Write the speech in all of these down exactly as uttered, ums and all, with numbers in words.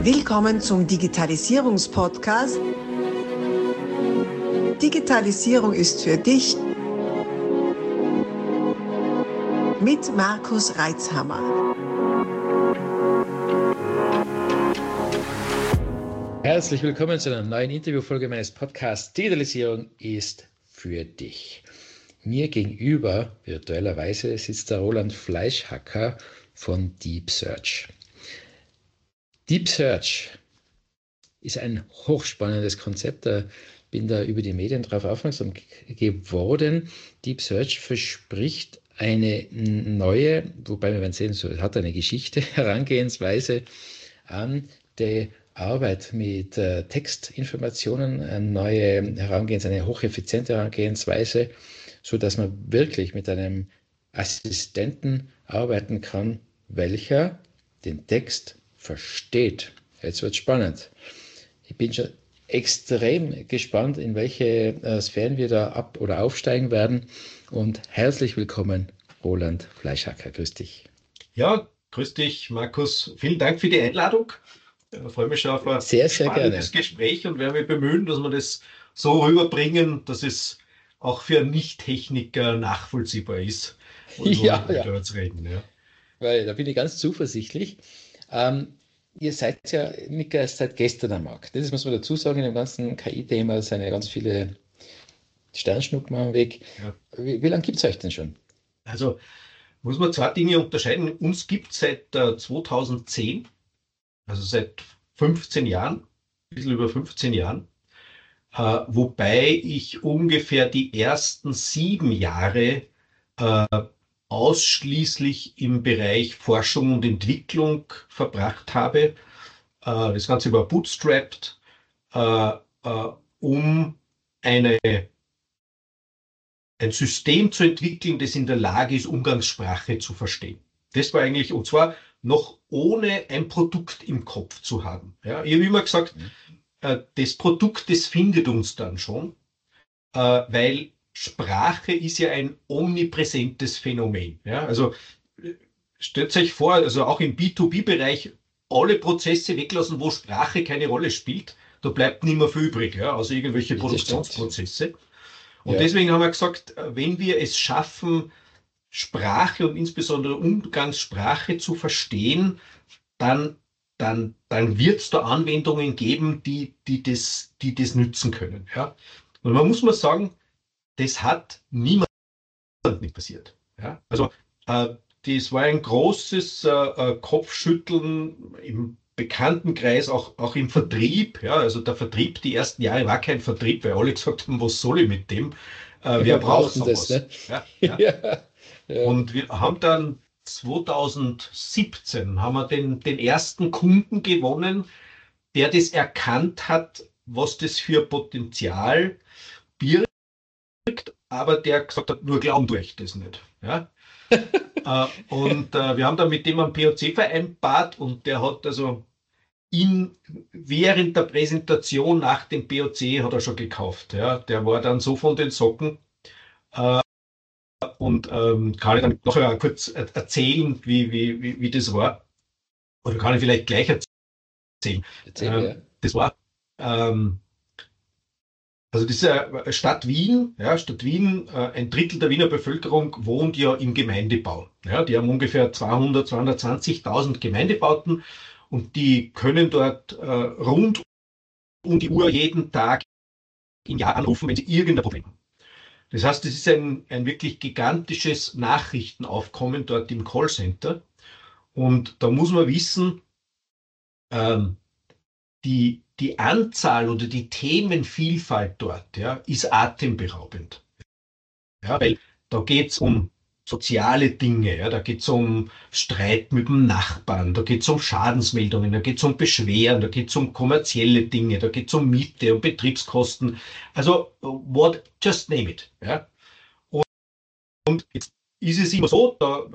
Willkommen zum Digitalisierungspodcast. Digitalisierung ist für dich mit Markus Reitzhammer. Herzlich willkommen zu einer neuen Interviewfolge meines Podcasts Digitalisierung ist für dich. Mir gegenüber, virtuellerweise, sitzt der Roland Fleischhacker von Deep Search. Deep Search ist ein hochspannendes Konzept. Da bin da über die Medien darauf aufmerksam geworden. Deep Search verspricht eine neue, wobei wir werden sehen, so hat eine Geschichte, Herangehensweise an die Arbeit mit äh, Textinformationen, eine neue Herangehensweise, eine hocheffiziente Herangehensweise, sodass man wirklich mit einem Assistenten arbeiten kann, welcher den Text versteht. Jetzt wird es spannend. Ich bin schon extrem gespannt, in welche äh, Sphären wir da ab- oder aufsteigen werden. Und herzlich willkommen, Roland Fleischhacker. Grüß dich. Ja, grüß dich, Markus. Vielen Dank für die Einladung. Ich freue mich schon auf ein sehr, sehr spannendes gerne. Gespräch und werde mich bemühen, dass wir das so rüberbringen, dass es auch für einen Nicht-Techniker nachvollziehbar ist, worüber Ja, wir ja. da jetzt reden. Ja. Weil da bin ich ganz zuversichtlich. Ähm, ihr seid ja nicht erst seit gestern am Markt. Das muss man dazu sagen, in dem ganzen K I-Thema sind ja ganz viele Sternschnuppen am Weg. Ja. Wie, wie lange gibt es euch denn schon? Also muss man zwei Dinge unterscheiden. Uns gibt es seit äh, zweitausendzehn, also seit fünfzehn Jahren, ein bisschen über fünfzehn Jahren, äh, wobei ich ungefähr die ersten sieben Jahre äh, ausschließlich im Bereich Forschung und Entwicklung verbracht habe. Äh, das Ganze war bootstrapped, äh, äh, um eine, ein System zu entwickeln, das in der Lage ist, Umgangssprache zu verstehen. Das war eigentlich, und zwar noch ohne ein Produkt im Kopf zu haben. Ja, ich habe immer gesagt, äh, das Produkt, das findet uns dann schon, äh, weil Sprache ist ja ein omnipräsentes Phänomen. Ja, also stellt euch vor, also auch im B zwei B-Bereich alle Prozesse weglassen, wo Sprache keine Rolle spielt. Da bleibt nicht mehr viel übrig, ja, also irgendwelche Das Produktionsprozesse. Und Ja. deswegen haben wir gesagt, wenn wir es schaffen, Sprache und insbesondere Umgangssprache zu verstehen, dann, dann, dann wird es da Anwendungen geben, die, die, das, die das nützen können. Ja. Und man muss mal sagen, das hat niemand nicht passiert. Ja. Also äh, das war ein großes äh, äh, Kopfschütteln im Bekanntenkreis, auch, auch im Vertrieb. Ja. Also der Vertrieb, die ersten Jahre war kein Vertrieb, weil alle gesagt haben, was soll ich mit dem? Äh, wer braucht sowas? Das, ne? Ja, ja. Ja, ja. Und wir haben dann zweitausendsiebzehn haben wir den, den ersten Kunden gewonnen, der das erkannt hat, was das für Potenzial birgt, aber der gesagt hat, nur glauben tue ich das nicht. Ja? äh, und äh, wir haben dann mit dem einen P O C vereinbart und der hat also ihn während der Präsentation nach dem P O C hat er schon gekauft. Ja? Der war dann so von den Socken. Äh, und ähm, kann ich dann nachher kurz erzählen, wie, wie, wie, wie das war. Oder kann ich vielleicht gleich erzählen. Erzähl, Ähm, ja. das war, ähm, also diese Stadt Wien, ja, Stadt Wien, äh, ein Drittel der Wiener Bevölkerung wohnt ja im Gemeindebau. Ja, die haben ungefähr zweihundert, zweihundertzwanzigtausend Gemeindebauten und die können dort äh, rund um die Uhr jeden Tag im Jahr anrufen, wenn sie irgendein Problem haben. Das heißt, es ist ein, ein wirklich gigantisches Nachrichtenaufkommen dort im Callcenter. Und da muss man wissen, ähm, die, die Anzahl oder die Themenvielfalt dort, ja, ist atemberaubend. Ja, weil da geht es um soziale Dinge, ja, da geht es um Streit mit dem Nachbarn, da geht es um Schadensmeldungen, da geht es um Beschwerden, da geht es um kommerzielle Dinge, da geht es um Miete, um Betriebskosten. Also, what, just name it. Ja. Und, und jetzt ist es immer so, da,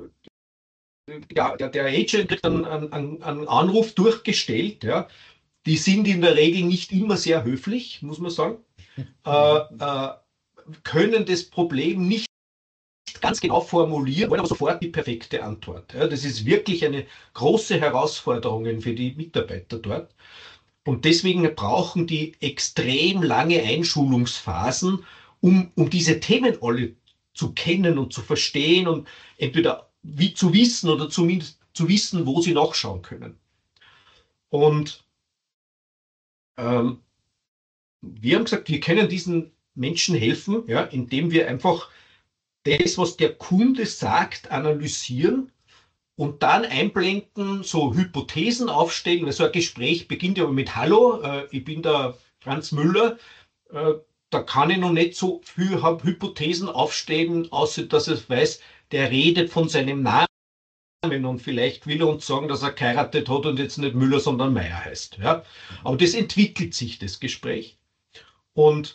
ja, der, der Agent kriegt einen, einen, einen Anruf durchgestellt, ja. Die sind in der Regel nicht immer sehr höflich, muss man sagen, äh, äh, können das Problem nicht ganz genau formulieren, wollen aber sofort die perfekte Antwort. Ja, das ist wirklich eine große Herausforderung für die Mitarbeiter dort. Und deswegen brauchen die extrem lange Einschulungsphasen, um, um diese Themen alle zu kennen und zu verstehen und entweder wie zu wissen oder zumindest zu wissen, wo sie nachschauen können. Und ähm, wir haben gesagt, wir können diesen Menschen helfen, ja, indem wir einfach das, was der Kunde sagt, analysieren und dann einblenden, so Hypothesen aufstellen, weil so ein Gespräch beginnt ja mit Hallo, äh, ich bin der Franz Müller, äh, da kann ich noch nicht so viel Hypothesen aufstellen, außer dass ich weiß, der redet von seinem Namen und vielleicht will er uns sagen, dass er geheiratet hat und jetzt nicht Müller, sondern Meier heißt. Ja? Aber das entwickelt sich, das Gespräch. Und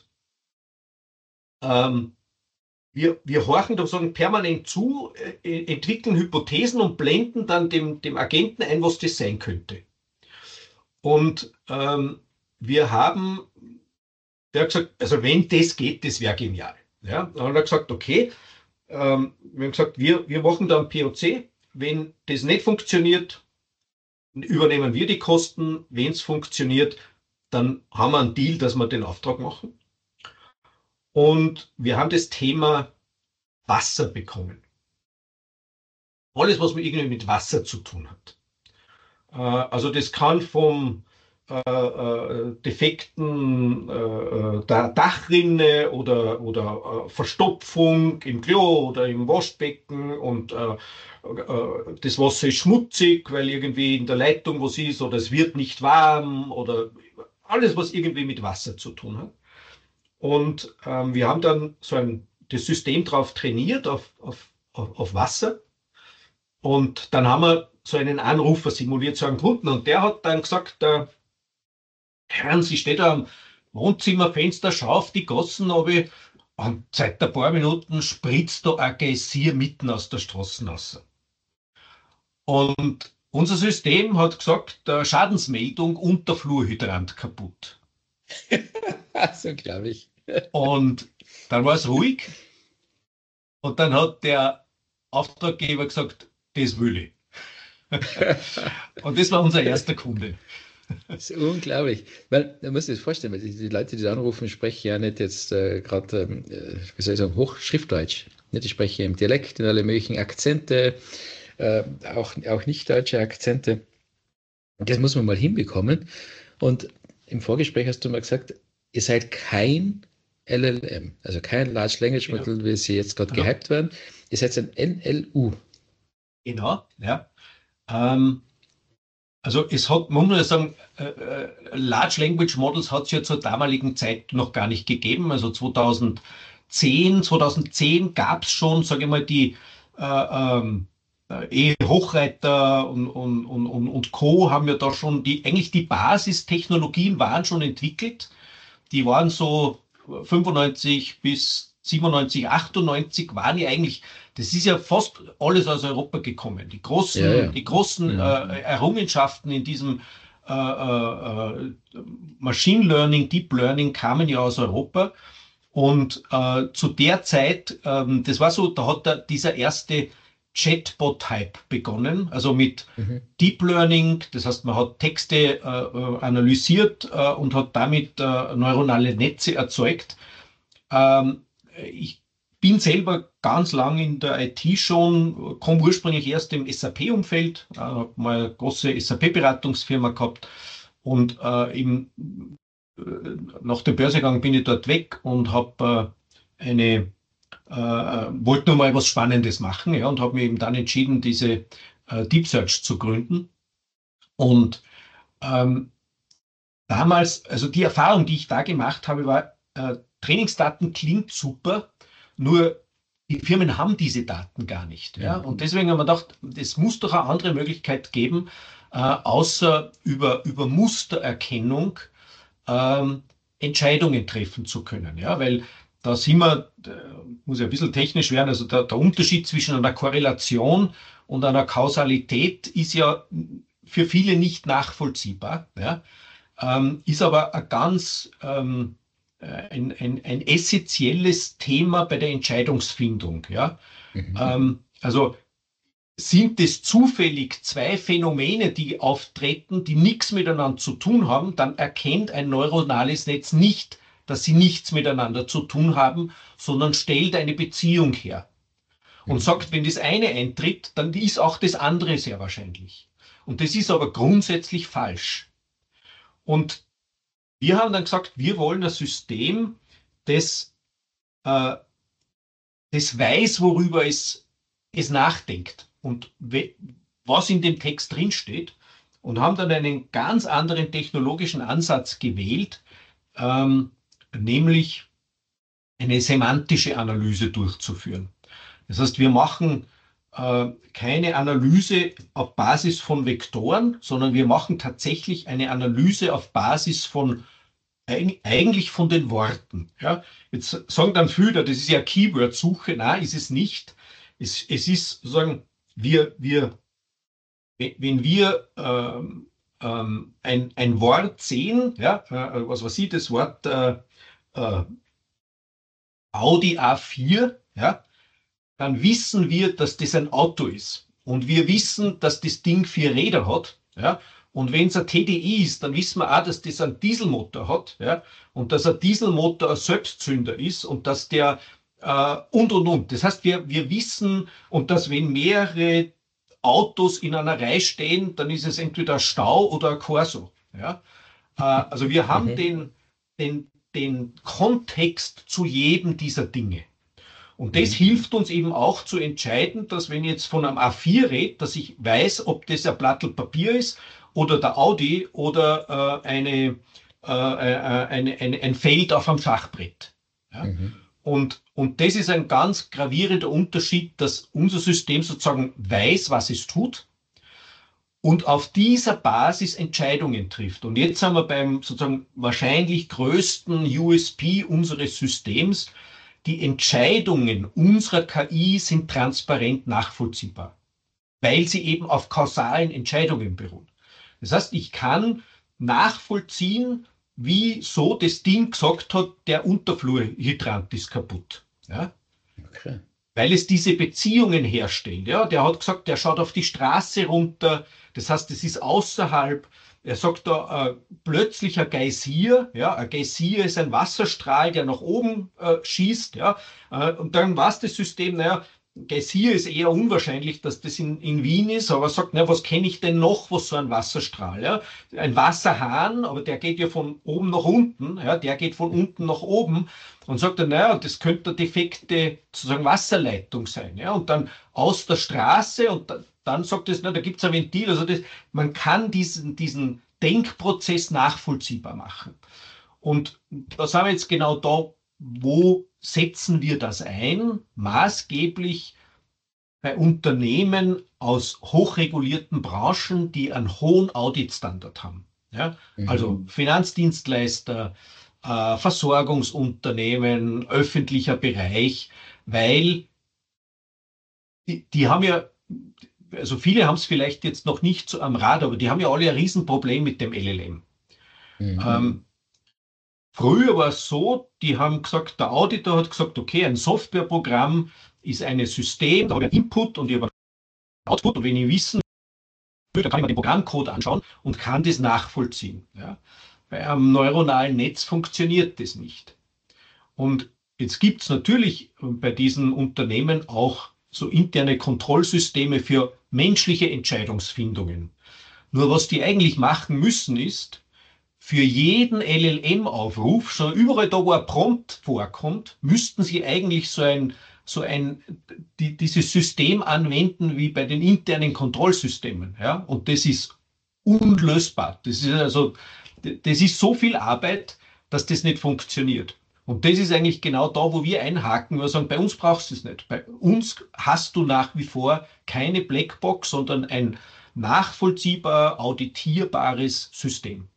ähm, wir, wir horchen da sagen permanent zu, äh, entwickeln Hypothesen und blenden dann dem, dem Agenten ein, was das sein könnte. Und ähm, wir haben, der hat gesagt, also wenn das geht, das wäre genial. Ja? Dann hat er gesagt, okay, ähm, wir haben gesagt, wir, wir machen da ein P O C. Wenn das nicht funktioniert, übernehmen wir die Kosten. Wenn es funktioniert, dann haben wir einen Deal, dass wir den Auftrag machen. Und wir haben das Thema Wasser bekommen. Alles, was irgendwie mit Wasser zu tun hat. Also das kann vom äh, äh, defekten äh, der Dachrinne oder, oder äh, Verstopfung im Klo oder im Waschbecken und äh, äh, das Wasser ist schmutzig, weil irgendwie in der Leitung was ist oder es wird nicht warm oder alles, was irgendwie mit Wasser zu tun hat. Und ähm, wir haben dann so ein das System drauf trainiert, auf, auf, auf, auf Wasser. Und dann haben wir so einen Anrufer simuliert, so einen Kunden. Und der hat dann gesagt, äh, Herrn, Sie steht da am Wohnzimmerfenster, schau auf die Gassen runter und seit ein paar Minuten spritzt da ein Geysir mitten aus der Straße raus. Und unser System hat gesagt, der Schadensmeldung, Unterflurhydrant kaputt. Das ist unglaublich. Und dann war es ruhig. Und dann hat der Auftraggeber gesagt, das will ich. Und das war unser erster Kunde. Das ist unglaublich. Weil, da musst du dir das vorstellen, weil die, die Leute, die da anrufen, sprechen ja nicht jetzt äh, gerade, ähm, wie soll ich sagen, Hochschriftdeutsch. Nicht? Die sprechen im Dialekt, in alle möglichen Akzente, äh, auch, auch nicht deutsche Akzente. Und das muss man mal hinbekommen. Und im Vorgespräch hast du mal gesagt, ihr seid kein L L M, also kein Large Language Model, genau, wie sie jetzt gerade genau. gehypt werden. Ihr seid ein N L U. Genau, ja. Ähm, also es hat, man muss sagen, äh, Large Language Models hat es ja zur damaligen Zeit noch gar nicht gegeben. Also zweitausendzehn, zweitausendzehn gab es schon, sage ich mal, die äh, ähm, eh Hochreiter und, und, und, und Co. haben ja da schon die, eigentlich die Basistechnologien waren schon entwickelt. Die waren so fünfundneunzig bis siebenundneunzig, achtundneunzig waren ja eigentlich, das ist ja fast alles aus Europa gekommen. Die großen, ja, ja. Die großen ja. äh, Errungenschaften in diesem äh, äh, Machine Learning, Deep Learning kamen ja aus Europa. Und äh, zu der Zeit, ähm, das war so, da hat da dieser erste Chatbot-Hype begonnen, also mit mhm. Deep Learning, das heißt, man hat Texte äh, analysiert äh, und hat damit äh, neuronale Netze erzeugt. Ähm, ich bin selber ganz lang in der I T schon, komme ursprünglich erst im S A P-Umfeld, äh, habe mal eine große S A P-Beratungsfirma gehabt und äh, im, äh, nach dem Börsegang bin ich dort weg und habe äh, eine Äh, wollte nur mal was Spannendes machen, ja, und habe mir eben dann entschieden, diese äh, Deep Search zu gründen. Und ähm, damals, also die Erfahrung, die ich da gemacht habe, war, äh, Trainingsdaten klingt super, nur die Firmen haben diese Daten gar nicht. Ja? Und deswegen haben wir gedacht, es muss doch eine andere Möglichkeit geben, äh, außer über, über Mustererkennung ähm, Entscheidungen treffen zu können. Ja? Weil da sind wir, muss ja ein bisschen technisch werden, also der, der Unterschied zwischen einer Korrelation und einer Kausalität ist ja für viele nicht nachvollziehbar, ja, ähm, ist aber ein ganz ähm, ein, ein, ein essentielles Thema bei der Entscheidungsfindung. Ja. Mhm. Ähm, also sind es zufällig zwei Phänomene, die auftreten, die nichts miteinander zu tun haben, dann erkennt ein neuronales Netz nicht, dass sie nichts miteinander zu tun haben, sondern stellt eine Beziehung her und Mhm. sagt, wenn das eine eintritt, dann ist auch das andere sehr wahrscheinlich. Und das ist aber grundsätzlich falsch. Und wir haben dann gesagt, wir wollen ein System, das, äh, das weiß, worüber es, es nachdenkt und we was in dem Text drinsteht, und haben dann einen ganz anderen technologischen Ansatz gewählt, ähm, nämlich eine semantische Analyse durchzuführen. Das heißt, wir machen äh, keine Analyse auf Basis von Vektoren, sondern wir machen tatsächlich eine Analyse auf Basis von eig eigentlich von den Worten. Ja? Jetzt sagen dann viele, das ist ja Keyword-Suche. Nein, ist es nicht. Es, es ist sozusagen, wir, wir, wenn wir ähm, ähm, ein, ein Wort sehen, ja, äh, was weiß ich, das Wort äh, äh, Audi A vier, ja, dann wissen wir, dass das ein Auto ist. Und wir wissen, dass das Ding vier Räder hat. Ja? Und wenn es ein T D I ist, dann wissen wir auch, dass das einen Dieselmotor hat. Ja? Und dass ein Dieselmotor ein Selbstzünder ist und dass der äh, und und und. Das heißt, wir, wir wissen, und dass wenn mehrere Autos in einer Reihe stehen, dann ist es entweder ein Stau oder ein Corso. Ja? Äh, also wir haben Mhm. den, den, den Kontext zu jedem dieser Dinge. Und das Mhm. hilft uns eben auch zu entscheiden, dass wenn ich jetzt von einem A vier rede, dass ich weiß, ob das ein Blattl Papier ist oder der Audi oder äh, eine, äh, eine, eine, ein Feld auf einem Schachbrett. Ja? Mhm. Und, und das ist ein ganz gravierender Unterschied, dass unser System sozusagen weiß, was es tut und auf dieser Basis Entscheidungen trifft. Und jetzt sind wir beim sozusagen wahrscheinlich größten U S P unseres Systems. Die Entscheidungen unserer K I sind transparent nachvollziehbar, weil sie eben auf kausalen Entscheidungen beruhen. Das heißt, ich kann nachvollziehen, wieso das Ding gesagt hat, der Unterflurhydrant ist kaputt. Ja? Okay. Weil es diese Beziehungen herstellt. Ja? Der hat gesagt, der schaut auf die Straße runter, das heißt, es ist außerhalb. Er sagt da äh, plötzlich ein Geysir. Ja? Ein Geysir ist ein Wasserstrahl, der nach oben äh, schießt. Ja? Äh, und dann war es das System, naja, Geysir ist eher unwahrscheinlich, dass das in, in Wien ist, aber er sagt, na, was kenne ich denn noch, was so ein Wasserstrahl? Ja? Ein Wasserhahn, aber der geht ja von oben nach unten, ja? Der geht von unten nach oben, und sagt dann, naja, das könnte eine defekte sozusagen Wasserleitung sein. Ja? Und dann aus der Straße, und da, dann sagt es, na, da gibt es ein Ventil. Also das, man kann diesen, diesen Denkprozess nachvollziehbar machen. Und da sind wir jetzt genau da, wo setzen wir das ein? Maßgeblich bei Unternehmen aus hochregulierten Branchen, die einen hohen Auditstandard haben. Ja? Also Mhm. Finanzdienstleister, äh, Versorgungsunternehmen, öffentlicher Bereich, weil die, die haben ja, also viele haben es vielleicht jetzt noch nicht so am Rad, aber die haben ja alle ein Riesenproblem mit dem L L M. Mhm. Ähm, Früher war es so, die haben gesagt, der Auditor hat gesagt, okay, ein Softwareprogramm ist ein System, da habe ich einen Input und ich habe einen Output, und wenn ich wissen will, dann kann ich mir den Programmcode anschauen und kann das nachvollziehen. Ja. Bei einem neuronalen Netz funktioniert das nicht. Und jetzt gibt es natürlich bei diesen Unternehmen auch so interne Kontrollsysteme für menschliche Entscheidungsfindungen. Nur was die eigentlich machen müssen ist, für jeden L L M-Aufruf, schon überall da, wo ein Prompt vorkommt, müssten Sie eigentlich so ein, so ein, die, dieses System anwenden wie bei den internen Kontrollsystemen. Ja? Und das ist unlösbar. Das ist also, das ist so viel Arbeit, dass das nicht funktioniert. Und das ist eigentlich genau da, wo wir einhaken, wir sagen, bei uns brauchst du es nicht. Bei uns hast du nach wie vor keine Blackbox, sondern ein nachvollziehbar, auditierbares System.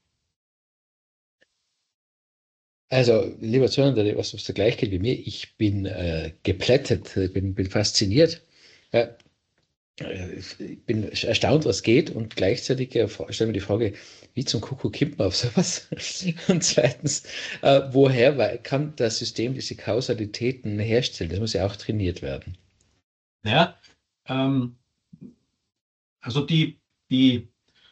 Also, lieber Zuhörer, was es da gleich geht wie mir, ich bin äh, geplättet, ich bin, bin fasziniert. Ja, äh, ich bin erstaunt, was geht, und gleichzeitig äh, stelle mir die Frage, wie zum Kuckuck kommt man auf sowas? Und zweitens, äh, woher wei- kann das System diese Kausalitäten herstellen? Das muss ja auch trainiert werden. Ja, ähm, also die, die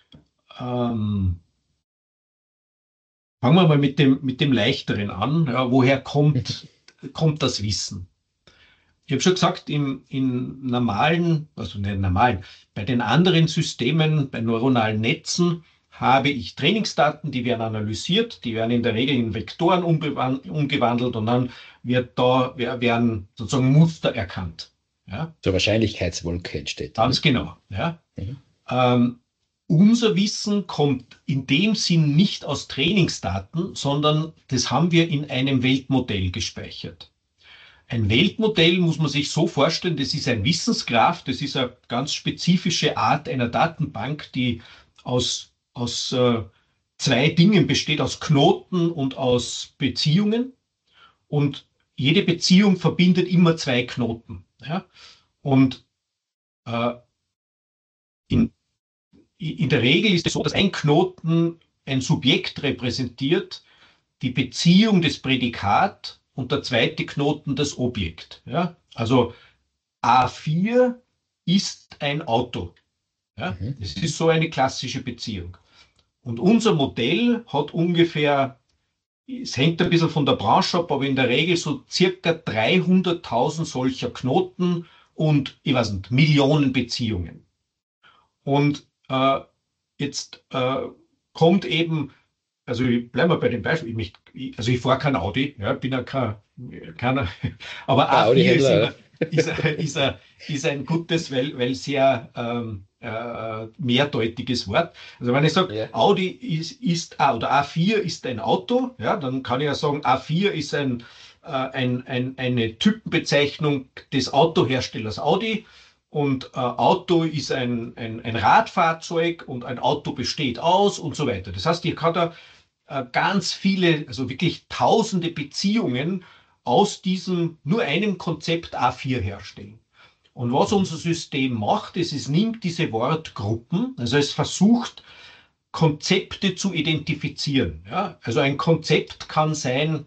ähm, fangen wir mal mit dem, mit dem Leichteren an. Ja, woher kommt, kommt das Wissen? Ich habe schon gesagt, im, in normalen, also nicht normalen, bei den anderen Systemen, bei neuronalen Netzen, habe ich Trainingsdaten, die werden analysiert, die werden in der Regel in Vektoren umgewan- umgewandelt und dann wird da, wer- werden sozusagen Muster erkannt. Ja, Zur Wahrscheinlichkeitswolke entsteht ganz dann. genau. Ja. Mhm. Ähm, unser Wissen kommt in dem Sinn nicht aus Trainingsdaten, sondern das haben wir in einem Weltmodell gespeichert. Ein Weltmodell muss man sich so vorstellen, das ist ein Wissensgraph, das ist eine ganz spezifische Art einer Datenbank, die aus, aus äh, zwei Dingen besteht, aus Knoten und aus Beziehungen. Und jede Beziehung verbindet immer zwei Knoten. Ja? Und äh, in, in der Regel ist es so, dass ein Knoten ein Subjekt repräsentiert, die Beziehung des Prädikat und der zweite Knoten das Objekt. Ja? Also A vier ist ein Auto. Ja? Mhm. Das ist so eine klassische Beziehung. Und unser Modell hat ungefähr, es hängt ein bisschen von der Branche ab, aber in der Regel so circa dreihunderttausend solcher Knoten und, ich weiß nicht, Millionen Beziehungen. Und äh, jetzt äh, kommt eben, also ich bleibe mal bei dem Beispiel, ich mich, ich, also ich fahre kein Audi, ja, bin ja kein, keiner, aber Ah, A vier ist Audi-Händler, immer, ist, ist, ist, ist ein gutes, weil, weil sehr ähm, äh, mehrdeutiges Wort. Also wenn ich sage, ja. Audi ist, ist A oder A vier ist ein Auto, ja, dann kann ich ja sagen, A vier ist ein, äh, ein, ein, eine Typenbezeichnung des Autoherstellers Audi. Und äh, Auto ist ein, ein, ein Radfahrzeug und ein Auto besteht aus und so weiter. Das heißt, ich kann da äh, ganz viele, also wirklich tausende Beziehungen aus diesem nur einem Konzept A vier herstellen. Und was unser System macht, ist, es nimmt diese Wortgruppen, also es versucht, Konzepte zu identifizieren. Ja? Also ein Konzept kann sein,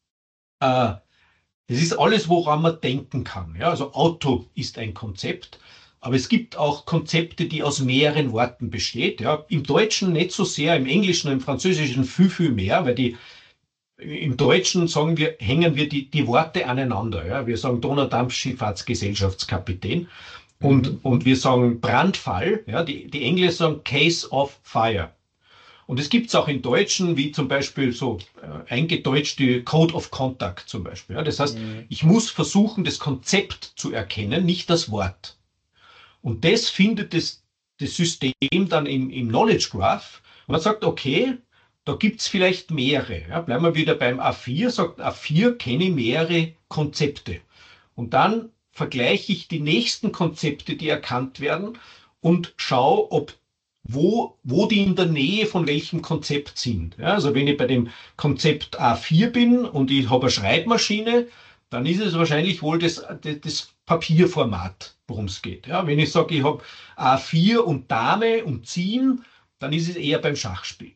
äh, es ist alles, woran man denken kann. Ja? Also Auto ist ein Konzept, aber es gibt auch Konzepte, die aus mehreren Worten besteht. Ja? Im Deutschen nicht so sehr, im Englischen und im Französischen viel, viel mehr, weil die im Deutschen sagen wir, hängen wir die, die Worte aneinander. Ja? Wir sagen Donaudampfschifffahrtsgesellschaftskapitän und, Mhm. und wir sagen Brandfall. Ja? Die, die Engländer sagen Case of Fire. Und es gibt es auch in Deutschen, wie zum Beispiel so äh, eingedeutschte Code of Contact zum Beispiel. Ja? Das heißt, Mhm. ich muss versuchen, das Konzept zu erkennen, nicht das Wort. Und das findet das, das System dann im, im Knowledge Graph und man sagt, okay, da gibt es vielleicht mehrere. Ja, bleiben wir wieder beim A vier, sagt A vier, kenne mehrere Konzepte. Und dann vergleiche ich die nächsten Konzepte, die erkannt werden und schaue, ob wo, wo die in der Nähe von welchem Konzept sind. Ja, also wenn ich bei dem Konzept A vier bin und ich habe eine Schreibmaschine, dann ist es wahrscheinlich wohl das, das Papierformat, worum es geht. Ja, wenn ich sage, ich habe A vier und Dame und Ziehen, dann ist es eher beim Schachspiel.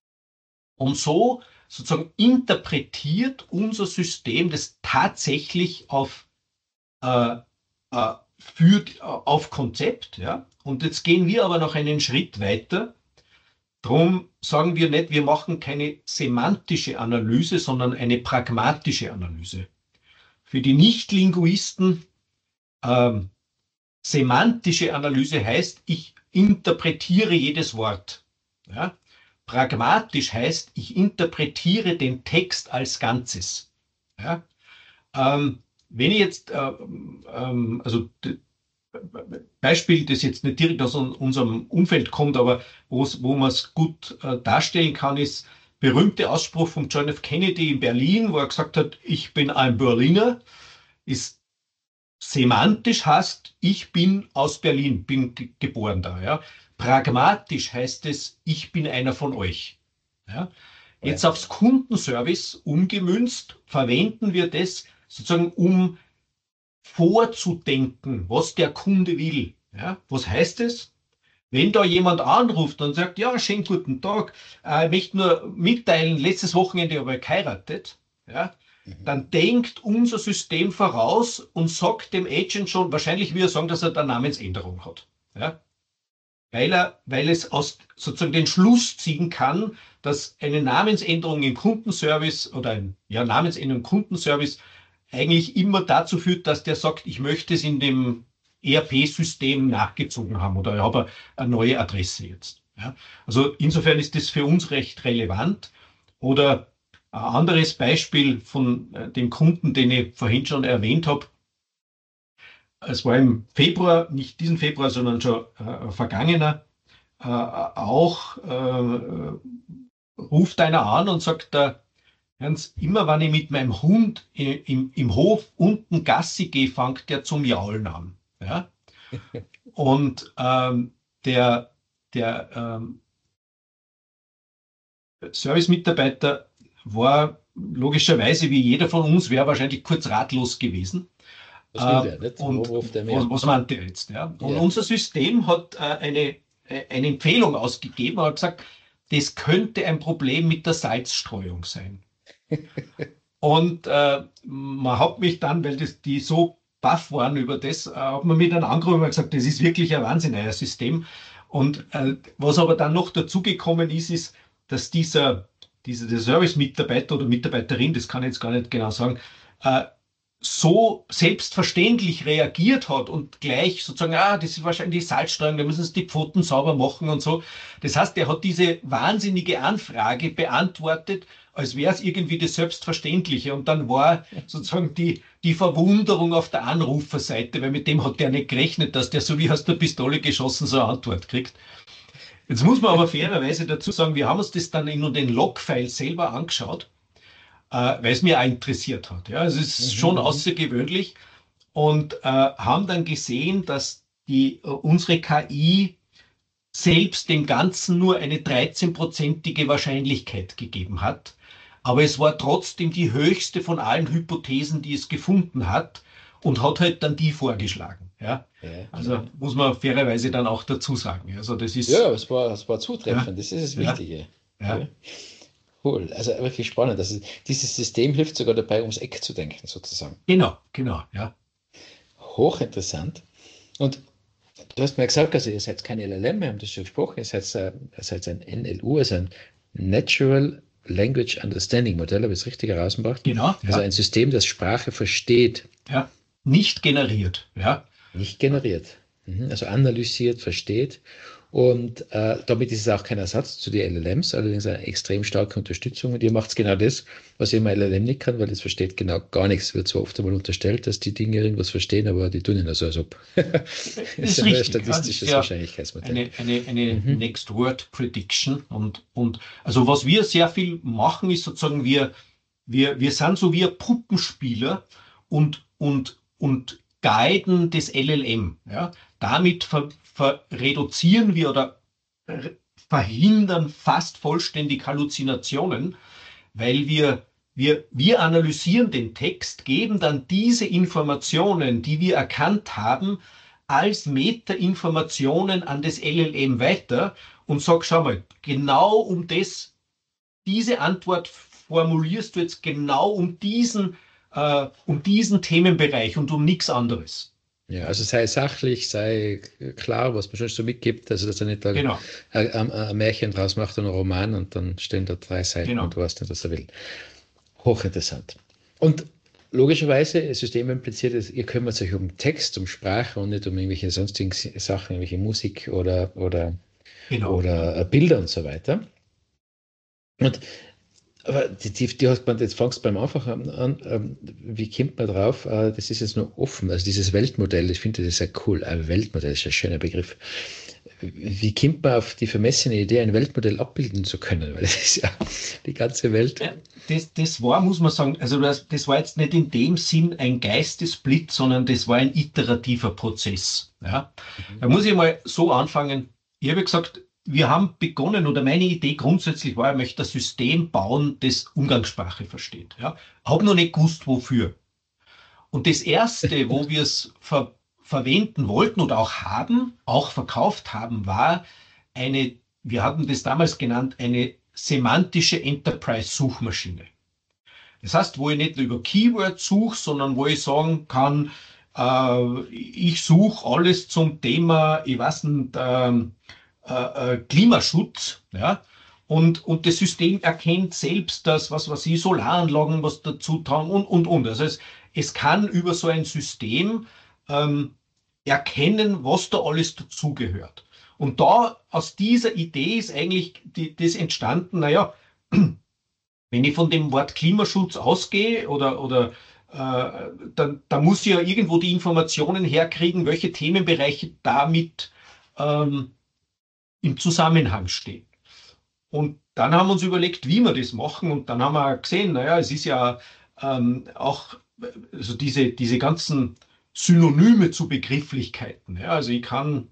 Und so sozusagen interpretiert unser System das tatsächlich auf, äh, äh, führt auf Konzept. Ja? Und jetzt gehen wir aber noch einen Schritt weiter. Drum sagen wir nicht, wir machen keine semantische Analyse, sondern eine pragmatische Analyse. Für die Nicht-Linguisten ähm, semantische Analyse heißt, ich interpretiere jedes Wort. Ja? Pragmatisch heißt, ich interpretiere den Text als Ganzes. Ja? Ähm, wenn ich jetzt, äh, ähm, also Beispiel, das jetzt nicht direkt aus unserem Umfeld kommt, aber wo man es gut äh, darstellen kann, ist berühmte Ausspruch von John F. Kennedy in Berlin, wo er gesagt hat, ich bin ein Berliner, ist semantisch heißt, ich bin aus Berlin, bin ge geboren da. Ja. Pragmatisch heißt es, ich bin einer von euch. Ja. Jetzt Ja. aufs Kundenservice umgemünzt, verwenden wir das sozusagen, um vorzudenken, was der Kunde will. Ja. Was heißt es? Wenn da jemand anruft und sagt, ja, schönen guten Tag, äh, ich möchte nur mitteilen, letztes Wochenende habe ich geheiratet, ja, dann denkt unser System voraus und sagt dem Agent schon, wahrscheinlich will er sagen, dass er da Namensänderung hat. Ja? Weil er, weil es aus sozusagen den Schluss ziehen kann, dass eine Namensänderung im Kundenservice oder ein ja, Namensänderung im Kundenservice eigentlich immer dazu führt, dass der sagt, ich möchte es in dem E R P-System nachgezogen haben oder ich habe eine neue Adresse jetzt. Ja? Also insofern ist das für uns recht relevant. Oder ein anderes Beispiel von dem Kunden, den ich vorhin schon erwähnt habe. Es war im Februar, nicht diesen Februar, sondern schon äh, vergangener, äh, auch äh, ruft einer an und sagt, äh, Ernst, immer wenn ich mit meinem Hund im, im Hof unten Gassi gehe, fängt der zum Jaulen an. Ja? Und ähm, der, der ähm, Service-Mitarbeiter war logischerweise, wie jeder von uns, wäre wahrscheinlich kurz ratlos gewesen. Das will der Äh, nicht. und Wo ruft der was, mehr? was meint der jetzt? Ja? Und Ja. unser System hat äh, eine, äh, eine Empfehlung ausgegeben und hat gesagt, das könnte ein Problem mit der Salzstreuung sein. Und äh, man hat mich dann, weil das, die so baff waren über das, äh, hat man mich dann angerufen und gesagt, das ist wirklich ein Wahnsinn, euer System. Und äh, was aber dann noch dazugekommen ist, ist, dass dieser, dieser der Service-Mitarbeiter oder Mitarbeiterin, das kann ich jetzt gar nicht genau sagen, äh, so selbstverständlich reagiert hat und gleich sozusagen, ah, das ist wahrscheinlich die Salzstreuung, da müssen sie die Pfoten sauber machen und so. Das heißt, er hat diese wahnsinnige Anfrage beantwortet, als wäre es irgendwie das Selbstverständliche. Und dann war sozusagen die, die Verwunderung auf der Anruferseite, weil mit dem hat der nicht gerechnet, dass der so wie aus der Pistole geschossen so eine Antwort kriegt. Jetzt muss man aber fairerweise dazu sagen, wir haben uns das dann in den Logfile selber angeschaut, äh, weil es mir auch interessiert hat. Ja, es ist Mhm. schon außergewöhnlich und äh, haben dann gesehen, dass die, äh, unsere K I selbst dem Ganzen nur eine dreizehnprozentige Wahrscheinlichkeit gegeben hat. Aber es war trotzdem die höchste von allen Hypothesen, die es gefunden hat und hat halt dann die vorgeschlagen. Ja? Ja. Also muss man fairerweise dann auch dazu sagen. Also das ist Ja, es war, es war zutreffend, Ja. das ist das Ja. Wichtige. Ja. Ja. Cool, also wirklich spannend. Also dieses System hilft sogar dabei, ums Eck zu denken, sozusagen. genau, genau, ja. Hochinteressant. Und du hast mir gesagt, also ihr seid kein L L M, wir haben das schon gesprochen, ihr seid, äh, ihr seid ein N L U, also ein Natural Language Understanding Modell, habe ich es richtig herausgebracht? Genau, Also ja. ein System, das Sprache versteht, ja. Nicht generiert. Ja. nicht generiert. Mhm. Also analysiert, versteht. Und äh, damit ist es auch kein Ersatz zu den L L Ms, allerdings eine extrem starke Unterstützung. Und ihr macht genau das, was immer L L M nicht kann, weil es versteht genau gar nichts. Wird zwar oft einmal unterstellt, dass die Dinge irgendwas verstehen, aber die tun ja so, als ob. Das ist ein richtig, statistisches ja. Wahrscheinlichkeitsmodell. Eine, eine, eine Mhm. Next Word Prediction. Und, und also was wir sehr viel machen, ist sozusagen, wir, wir, wir sind so wie ein Puppenspieler und, und, und guiden das L L M. Ja. Damit ver, ver reduzieren wir oder verhindern fast vollständig Halluzinationen, weil wir, wir, wir analysieren den Text, geben dann diese Informationen, die wir erkannt haben, als Metainformationen an das L L M weiter und sag, schau mal, genau um das, diese Antwort formulierst du jetzt genau um diesen, äh, um diesen Themenbereich und um nichts anderes. Ja, also sei sachlich, sei klar, was man schon so mitgibt, also dass er nicht ein, Genau. ein, ein Märchen draus macht und einen Roman und dann stehen da drei Seiten Genau. und du weißt nicht, was er will. Hochinteressant. Und logischerweise, das System impliziert, ist, ihr kümmert euch um Text, um Sprache und nicht um irgendwelche sonstigen Sachen, irgendwelche Musik oder, oder, Genau. oder Bilder und so weiter. Und aber die, die, die hat man, jetzt fangst du beim Anfang an, an, wie kommt man drauf? Das ist jetzt nur offen, also dieses Weltmodell, ich finde das sehr cool, ein Weltmodell ist ein schöner Begriff. Wie kommt man auf die vermessene Idee, ein Weltmodell abbilden zu können? Weil das ist ja die ganze Welt. Ja, das, das war, muss man sagen, also das, das war jetzt nicht in dem Sinn ein Geistesblitz, sondern das war ein iterativer Prozess. Ja? Mhm. Da muss ich mal so anfangen. Ich habe gesagt, wir haben begonnen, oder meine Idee grundsätzlich war, ich möchte ein System bauen, das Umgangssprache versteht. Ja? Habe noch nicht gewusst, wofür. Und das Erste, wo wir es ver verwenden wollten oder auch haben, auch verkauft haben, war eine, wir haben das damals genannt, eine semantische Enterprise-Suchmaschine. Das heißt, wo ich nicht über Keywords suche, sondern wo ich sagen kann, äh, ich suche alles zum Thema, ich weiß nicht, ähm, äh, äh, Klimaschutz, ja, und, und das System erkennt selbst das, was weiß ich, Solaranlagen, was dazu tragen und, und, und. Also es, es kann über so ein System ähm, erkennen, was da alles dazugehört. Und da, aus dieser Idee ist eigentlich die, das entstanden, naja, wenn ich von dem Wort Klimaschutz ausgehe oder, oder äh, dann, dann muss ich ja irgendwo die Informationen herkriegen, welche Themenbereiche damit ähm, im Zusammenhang stehen. Und dann haben wir uns überlegt, wie wir das machen. Und dann haben wir gesehen, naja, es ist ja ähm, auch also diese, diese ganzen Synonyme zu Begrifflichkeiten. Ja, also ich kann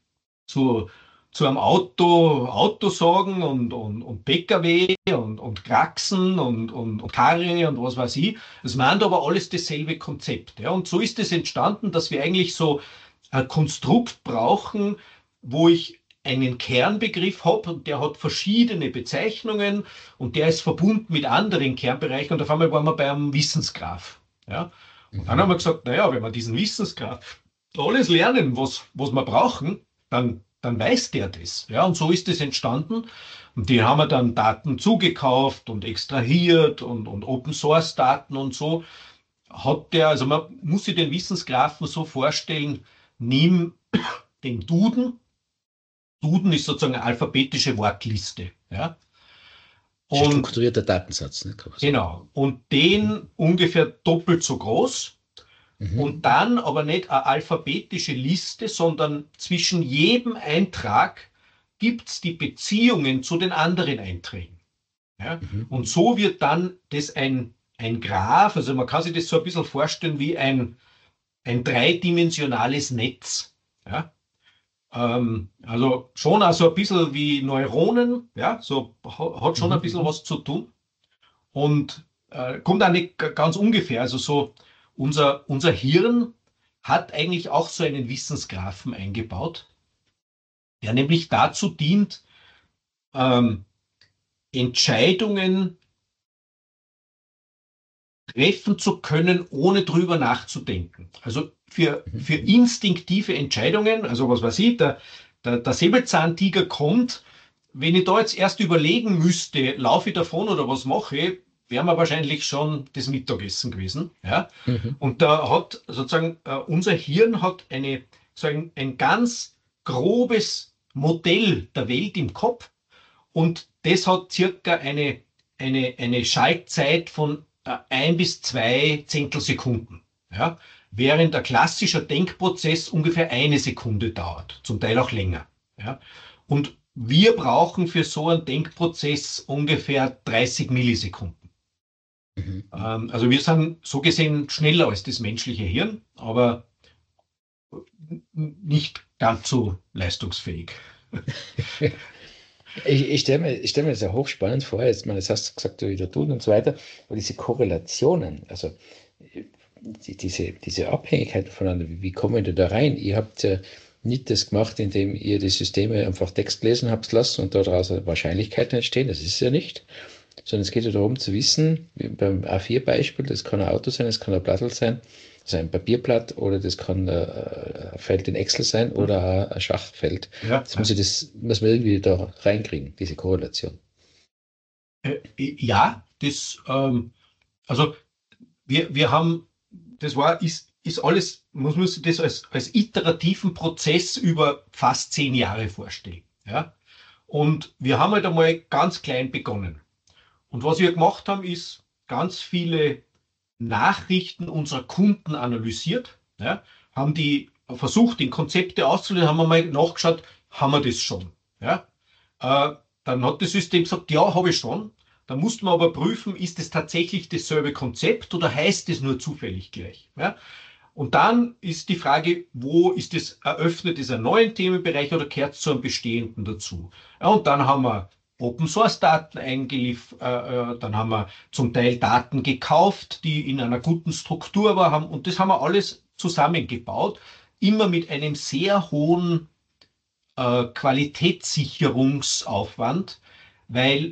zu, zu einem Auto Auto sagen und, und, und P K W und, und Kraxen und, und, und Karre und was weiß ich. Das meint aber alles dasselbe Konzept. Ja. Und so ist es entstanden, dass wir eigentlich so ein Konstrukt brauchen, wo ich einen Kernbegriff habe und der hat verschiedene Bezeichnungen und der ist verbunden mit anderen Kernbereichen und auf einmal waren wir bei einem Wissensgraph. Ja. Und dann haben wir gesagt, naja, wenn wir diesen Wissensgraph alles lernen, was, was wir brauchen, dann, dann weiß der das. Ja, und so ist es entstanden. Und die haben wir dann Daten zugekauft und extrahiert und, und Open Source Daten und so. Hat der, also man muss sich den Wissensgraphen so vorstellen, nimm den Duden. Duden ist sozusagen eine alphabetische Wortliste. Ja. Und, strukturierter Datensatz. Ne? Genau. Und den ungefähr doppelt so groß. Mhm. Und dann aber nicht eine alphabetische Liste, sondern zwischen jedem Eintrag gibt es die Beziehungen zu den anderen Einträgen. Ja? Mhm. Und so wird dann das ein, ein Graph, also man kann sich das so ein bisschen vorstellen wie ein, ein dreidimensionales Netz. Ja? Ähm, also schon auch so ein bisschen wie Neuronen, ja, so hat schon mhm. ein bisschen was zu tun. Und äh, kommt auch nicht ganz ungefähr, also so Unser, unser Hirn hat eigentlich auch so einen Wissensgraphen eingebaut, der nämlich dazu dient, ähm, Entscheidungen treffen zu können, ohne drüber nachzudenken. Also für, für instinktive Entscheidungen, also was weiß ich, der, der, der Säbelzahntiger kommt, wenn ich da jetzt erst überlegen müsste, laufe ich davon oder was mache ich, wären wir wahrscheinlich schon das Mittagessen gewesen. Ja? Mhm. Und da hat sozusagen uh, unser Hirn hat eine, so ein, ein ganz grobes Modell der Welt im Kopf und das hat circa eine, eine, eine Schaltzeit von uh, ein bis zwei Zehntelsekunden. Ja? Während der klassische Denkprozess ungefähr eine Sekunde dauert, zum Teil auch länger. Ja? Und wir brauchen für so einen Denkprozess ungefähr dreißig Millisekunden. Mhm. Also wir sind so gesehen schneller als das menschliche Hirn, aber nicht ganz so leistungsfähig. ich ich stelle mir, stell mir das ja hochspannend vor, jetzt mal, das hast du gesagt, du wieder tun und so weiter, aber diese Korrelationen, also die, diese, diese Abhängigkeiten voneinander, wie, wie kommen die da rein? Ihr habt ja nicht das gemacht, indem ihr die Systeme einfach Text lesen habt lassen und daraus Wahrscheinlichkeiten entstehen, das ist es ja nicht. Sondern es geht ja darum zu wissen, wie beim A vier Beispiel, das kann ein Auto sein, das kann ein Blattl sein, also ein Papierblatt oder das kann ein Feld in Excel sein oder ein Schachfeld. Ja, das muss, ich das muss man irgendwie da reinkriegen, diese Korrelation. Äh, ja, das, ähm, also wir, wir haben, das war, ist, ist alles, muss man sich das als, als iterativen Prozess über fast zehn Jahre vorstellen. Ja? Und wir haben halt einmal ganz klein begonnen. Und was wir gemacht haben, ist ganz viele Nachrichten unserer Kunden analysiert, ja, haben die versucht, in Konzepte auszulösen, haben wir mal nachgeschaut, haben wir das schon. Ja. Äh, dann hat das System gesagt, ja, habe ich schon. Dann musste man aber prüfen, ist es tatsächlich dasselbe Konzept oder heißt es nur zufällig gleich. Ja. Und dann ist die Frage, wo ist es, eröffnet es einen neuen Themenbereich oder kehrt es zu einem bestehenden dazu? Ja, und dann haben wir Open Source Daten eingeliefert, äh, dann haben wir zum Teil Daten gekauft, die in einer guten Struktur waren und das haben wir alles zusammengebaut, immer mit einem sehr hohen äh, Qualitätssicherungsaufwand, weil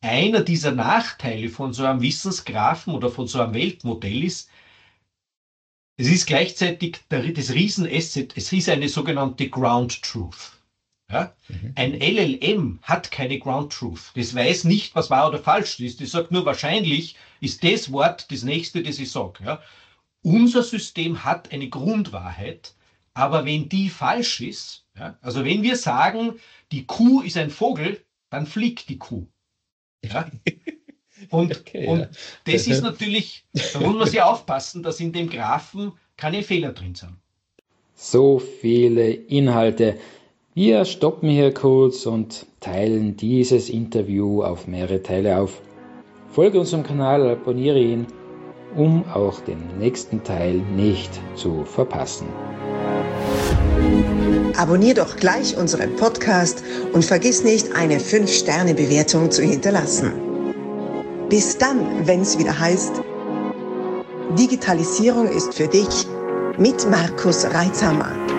einer dieser Nachteile von so einem Wissensgraphen oder von so einem Weltmodell ist, es ist gleichzeitig der, das Riesenasset, es ist eine sogenannte Ground Truth. Ja? Mhm. Ein L L M hat keine Ground Truth. Das weiß nicht, was wahr oder falsch ist. Das sagt nur, wahrscheinlich ist das Wort das nächste, das ich sage. Ja? Unser System hat eine Grundwahrheit, aber wenn die falsch ist, ja, also wenn wir sagen, die Kuh ist ein Vogel, dann fliegt die Kuh. Ja? Und, okay, und ja. das ist natürlich, da muss man sehr aufpassen, dass in dem Graphen keine Fehler drin sind. So viele Inhalte. Wir stoppen hier kurz und teilen dieses Interview auf mehrere Teile auf. Folge unserem Kanal, abonniere ihn, um auch den nächsten Teil nicht zu verpassen. Abonnier doch gleich unseren Podcast und vergiss nicht, eine fünf Sterne Bewertung zu hinterlassen. Bis dann, wenn es wieder heißt, Digitalisierung ist für dich mit Markus Reitzhammer.